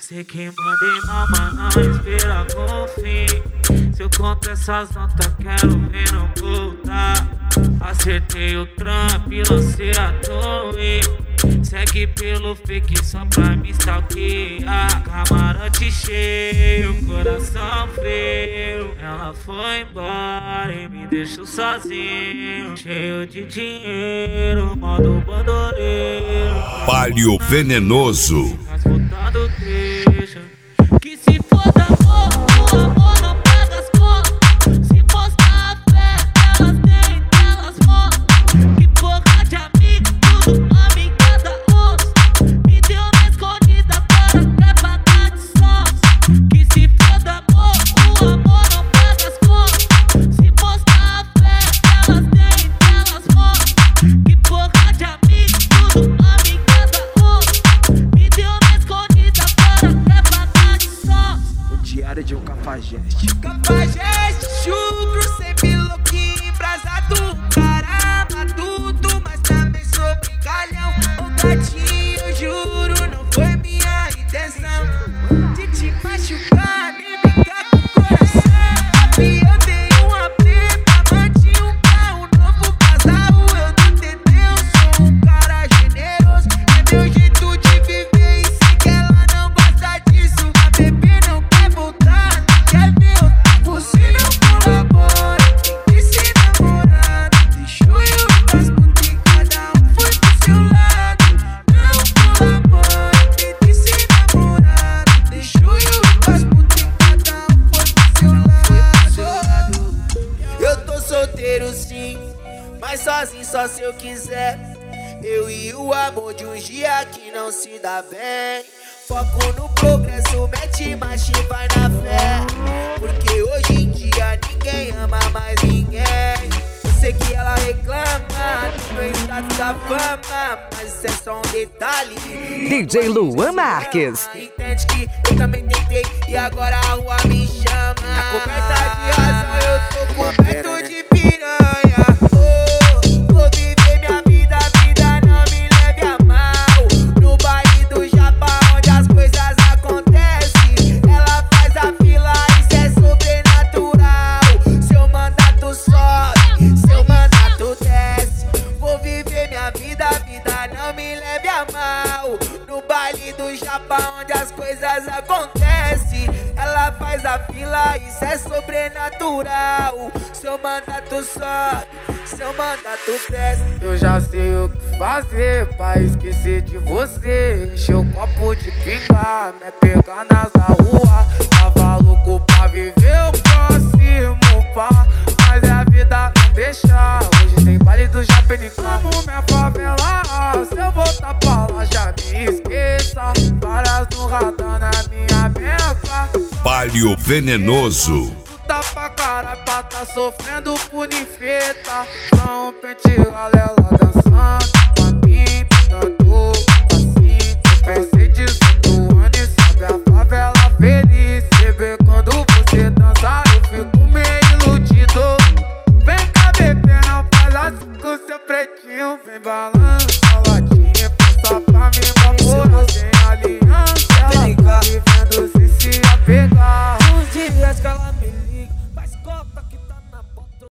Sei que mandei mal, mas não espera com fim. Se eu conto essas notas, quero ver não voltar. Acertei o trampo e lancei a torre. Segue pelo fake só pra me stalkear. Camarote cheio, coração frio. Ela foi embora e me deixou sozinho, cheio de dinheiro, modo bandoleiro. Palio Venenoso. Mas voltando deixa que se foda amor, o amor não paga as contas. Se postar a fé, elas têm, elas mostram. Que porra de amigo, tudo amiga da onça. Me deu na escondida, agora quer pagar de sons. Que se foda amor, o amor não paga as contas. Se postar a fé, elas têm, elas mostram. Que porra de amigo, tudo amiga da onça. Me deu na escondida, agora quer pagar de sons. O diário de um cafajeste. Cafajeste, chucro, sempre louquinho, embrasado. Cara matuto, mas também sou brincalhão. Ô gatinho, eu juro, não foi minha intenção de te machucar, nem brincar com o coração. E eu dei uma preta, mantinha um carro novo, casal. Eu do TT, eu sou um cara generoso. É meu jeito de viver e sei que ela não gosta disso. A bebê não quer voltar, não quer ver outra. Você não colabora, tem que ser namorado. Deixou eu e as putas e cada um foi pro seu lado. Não colabora, tem que ser namorado. Deixou eu e as putas e cada um foi pro seu lado. Eu tô solteiro sim, mas sozinho só se eu quiser. Eu e o amor de um dia que não se dá bem. Foco no progresso, mete marcha e vai na fé. Porque hoje em dia ninguém ama mais ninguém. Eu sei que ela reclama do meu status da fama, mas isso é só um detalhe. DJ Luan Marques. Entende que eu também tentei e agora a rua me chama. A coberta de razão, eu tô coberto de piranha. Oh, vou viver minha vida, vida não me leve a mal. No baile do Japão, onde as coisas acontecem, ela faz a fila, isso é sobrenatural. Seu mandato sobe, seu mandato desce. Vou viver minha vida, vida não me leve a mal. No baile do Japão, onde as coisas acontecem, ela faz a fila, isso é sobrenatural. Seu mandato sobe, seu mandato desce. Eu já sei o que fazer pra esquecer de você. Encher o copo de pinga, me pegar nas rua. Tava louco pra viver o próximo pá, mas a vida não deixa. Hoje tem baile do Japão, como minha favela. Se eu voltar pra lá, já me esqueça. Várias no radar na minha benção. Palio Venenoso. Tá pra cara pra tá sofrendo por ninfeta. Só um pente galera dançando pra mim, tanto assim. Pensei de 18 anos e sabe a favela feliz. Você vê quando você dança, eu fico meio iludido. Vem cá, bebê, não faz assim com seu pretinho. Vem balando